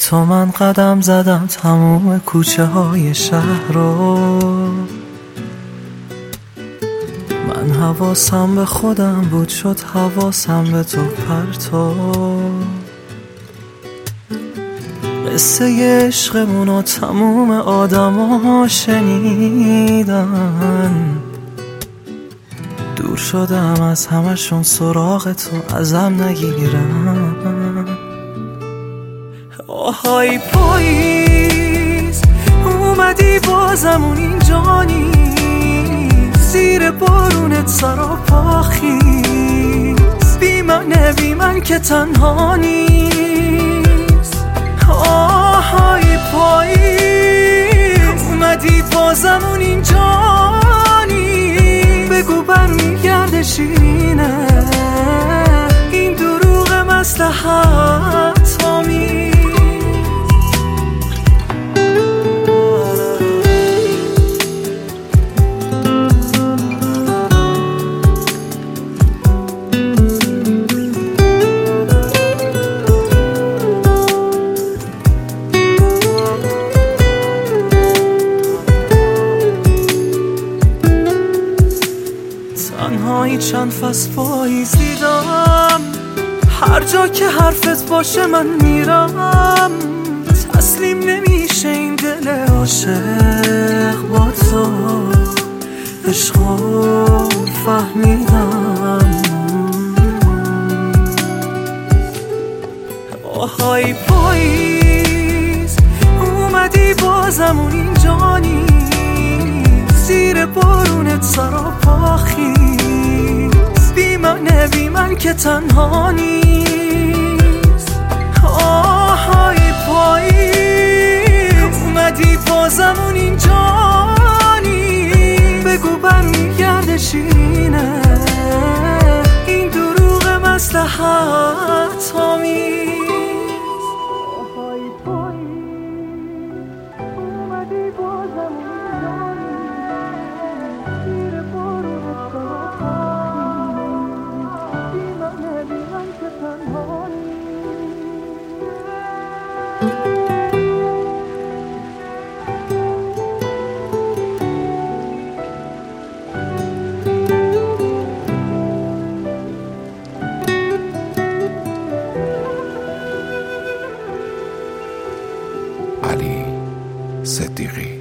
تو من قدم زدم تموم کوچه های شهر رو، من حواسم به خودم بود شد حواسم به تو پرتو. قصه عشقمونو تموم آدما شنیدن، دور شدم از همشون سراغ تو ازم نگیرن. آهای پاییز اومدی بازمون اینجا نیست، زیر بارونت سراپا خیز، بی من که تنها نیست. آهای پاییز اومدی بازمون اینجا نیست، بگو برمیگرده شیرینه این دروغ مصلحت آمیز. تنهایی چند فصل پاییز دیدم، هر جا که حرفت باشه من میرم. تسلیم نمیشه این دل عاشق با تو، عشقو فهمیدم. آهای پاییز اومدی بازمون اینجا نیست، زیر بارونت سراپا خیز، بی من که تنها نیست. آهای پاییز اومدی بازمون اینجا نیست، بگو برمیگرده شیرینه این دروغ مصلحت آمیز. آهای پاییز اومدی بازمون اینجا نیست، زیر بارونت سراپا خیز، بی من که تنها نیست. علی صدیقی.